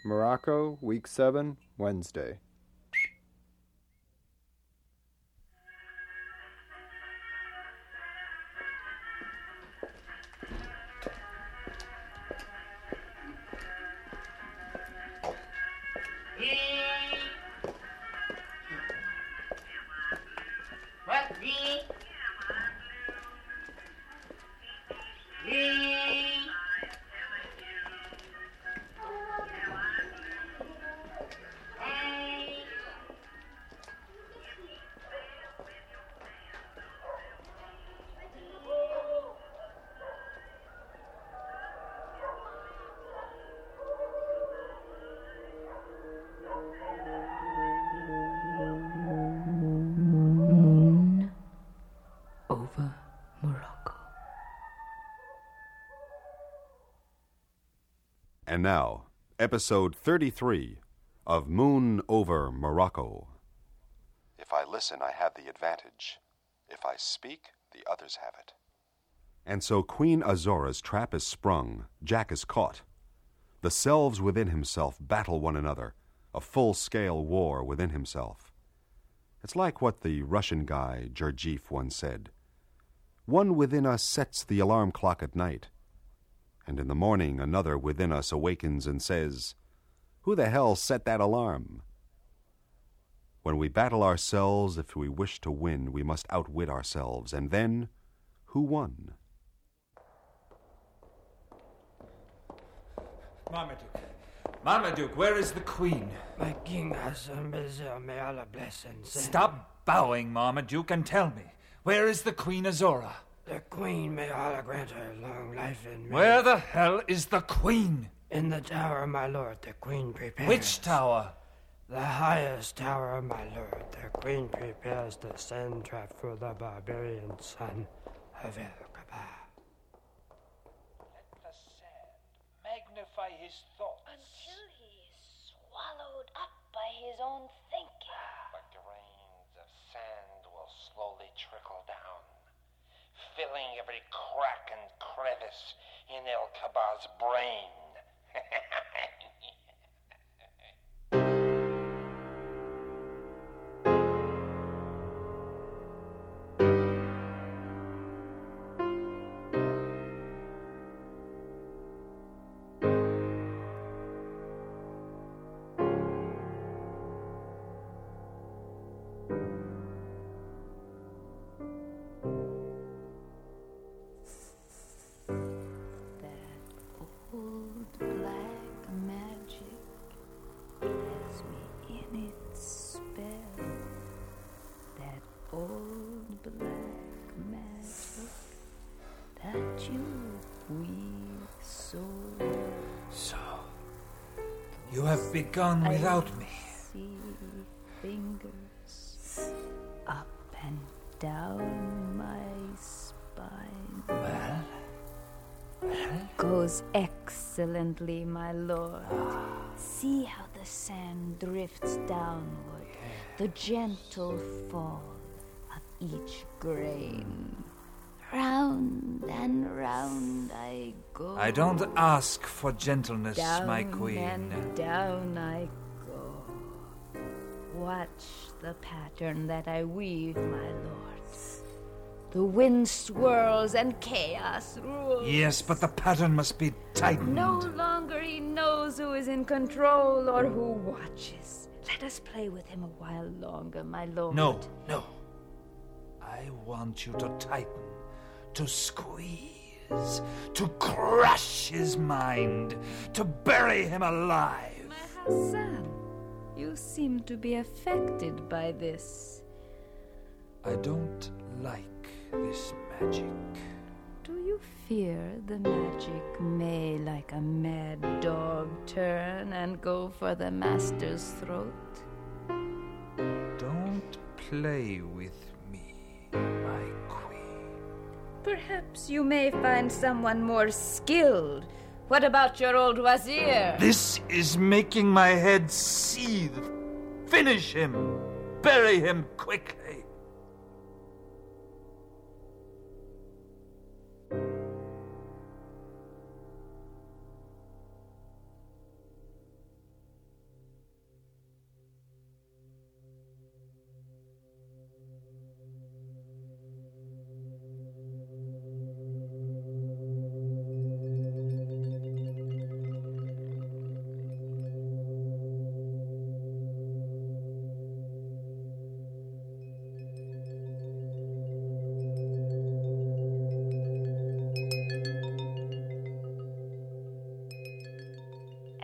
Morocco, Week 7, Wednesday. Moon over Morocco. And now, episode 33 of Moon over Morocco. If I listen, I have the advantage. If I speak, the others have it. And so Queen Azora's trap is sprung, Jack is caught. The selves within himself battle one another, a full-scale war within himself. It's like what the Russian guy, Gurdjieff, once said. One within us sets the alarm clock at night, and in the morning another within us awakens and says, "Who the hell set that alarm?" When we battle ourselves, if we wish to win, we must outwit ourselves. And then, who won? Marmaduke, where is the Queen? My king has a measure, may Allah bless and send. Stop bowing, Marmaduke, and tell me, where is the Queen Azora? The Queen, may Allah grant her long life and may... Where the hell is the Queen? In the tower, my lord, the Queen prepares. Which tower? The highest tower, my lord. The Queen prepares the sand trap for the barbarian son of El-Kabar. Let the sand magnify his thoughts. Until he is swallowed up by his own thinking. The grains of sand will slowly trickle down, filling every crack and crevice in El-Kabar's brain. Old black magic has me in its spell. That old black magic that you weave so well. So, you have begun without me. See fingers up and down my spine. Well? Goes excellently, my lord. See how the sand drifts downward, the gentle fall of each grain. Round and round I go. I don't ask for gentleness, down my queen. And down I go. Watch the pattern that I weave, my lord. The wind swirls and chaos rules. Yes, but the pattern must be tightened. No longer he knows who is in control or who watches. Let us play with him a while longer, my lord. No. I want you to tighten, to squeeze, to crush his mind, to bury him alive. My Hassan, you seem to be affected by this. I don't like this magic. Do you fear the magic may, like a mad dog, turn and go for the master's throat? Don't play with me, my queen. Perhaps you may find someone more skilled. What about your old wazir? This is making my head seethe. Finish him. Bury him quickly.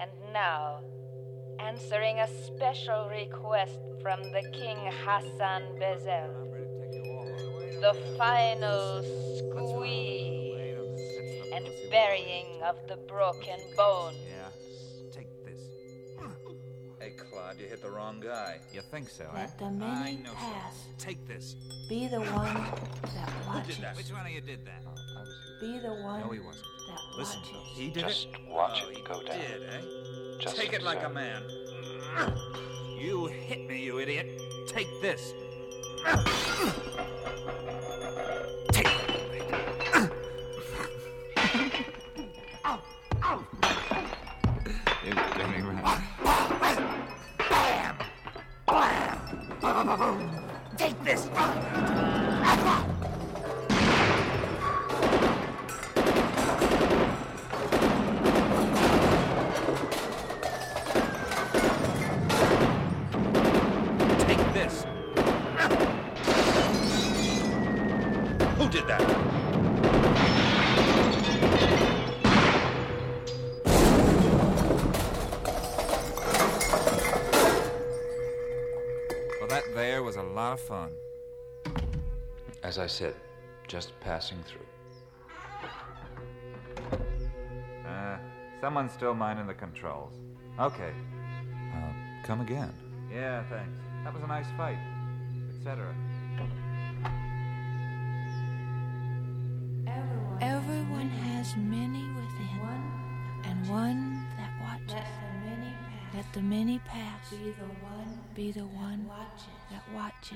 And now, answering a special request from the King Hassan Bezel, the final squeeze and burying of the broken bones. Yeah, take this. Hey, Claude, you hit the wrong guy. You think so, eh? Let the many I know pass. so. Take this. Be the one that Who watches. did that? Which one of you did that? Be the one No, he wasn't. that Listen, watches. he did Just it? watch Oh, it he go down. did, eh? Just Take it like so. a man. You hit me, you idiot. Take this. Take it. You dirty rat. Bam! Take this! Take this! Who did that? Well, that there was a lot of fun. As I said, just passing through. Someone's still minding the controls. Okay. Come again. Yeah, thanks. That was a nice fight. Etc. Everyone has many within, and one that watches. Let the many pass. Be the one that watches.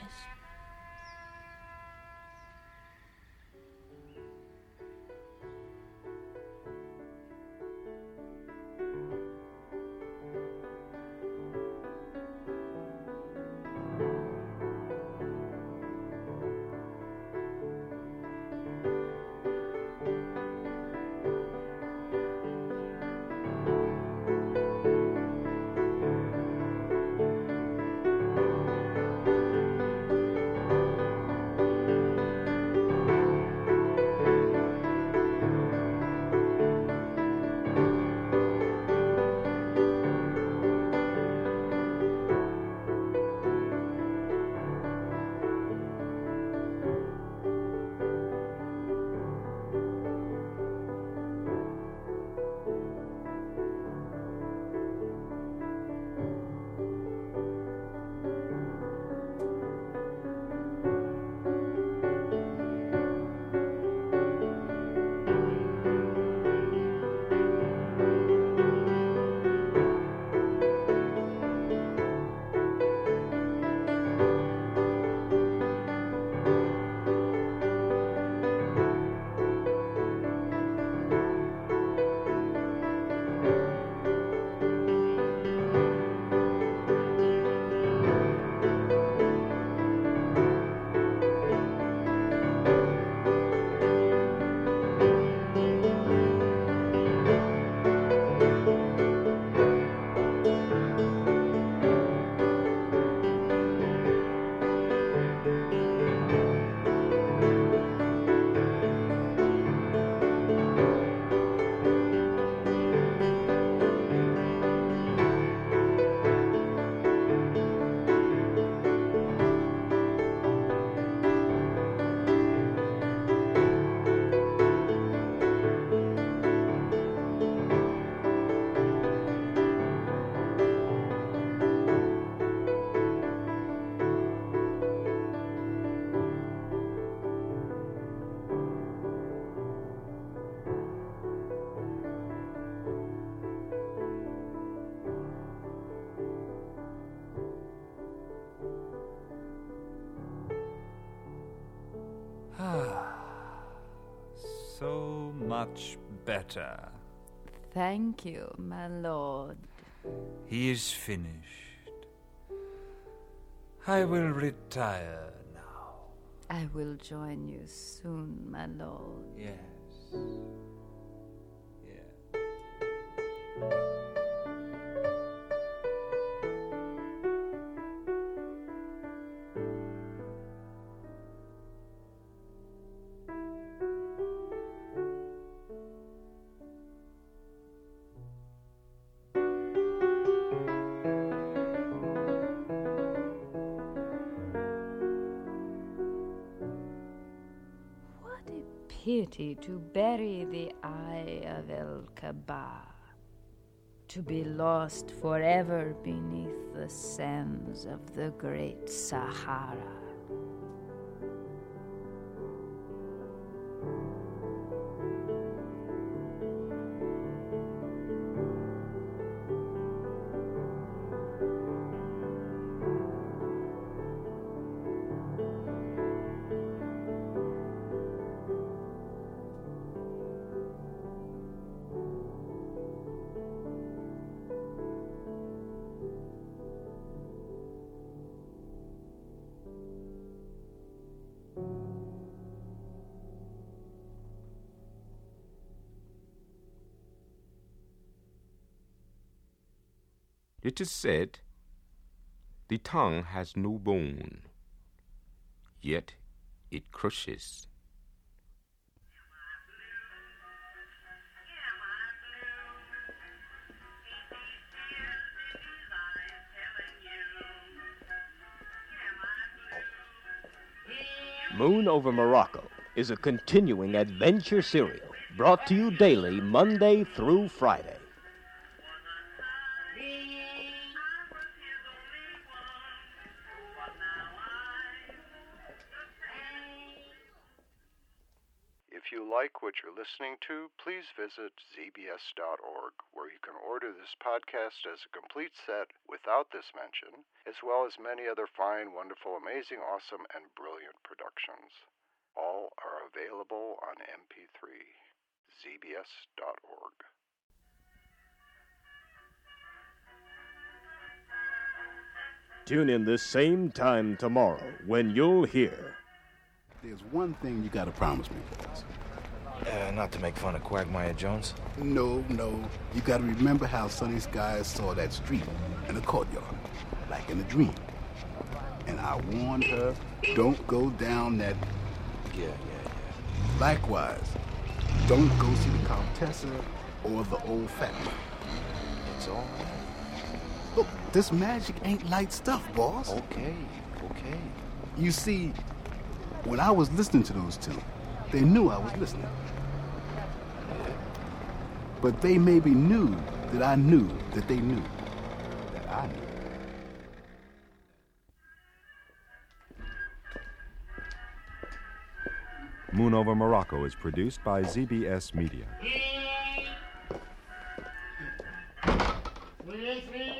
So much better. Thank you, my lord. He is finished. I will retire now. I will join you soon, my lord. Yes. Yeah. pity to bury the eye of El-Kaba, to be lost forever beneath the sands of the great Sahara. It is said, the tongue has no bone, yet it crushes. Moon Over Morocco is a continuing adventure serial brought to you daily, Monday through Friday. If you like what you're listening to, please visit zbs.org, where you can order this podcast as a complete set without this mention, as well as many other fine, wonderful, amazing, awesome, and brilliant productions. All are available on MP3. zbs.org. Tune in this same time tomorrow when you'll hear... There's one thing you gotta promise me, boys. Not to make fun of Quagmire Jones? No. You gotta remember how Sunny Skies saw that street in the courtyard, like in a dream. And I warned her, don't go down that... Yeah. Likewise, don't go see the Countessa or the old fat man. It's all right. Look, this magic ain't light stuff, boss. Okay. You see, when I was listening to those two, they knew I was listening. But they maybe knew that I knew that they knew that I knew. Moon Over Morocco is produced by ZBS Media.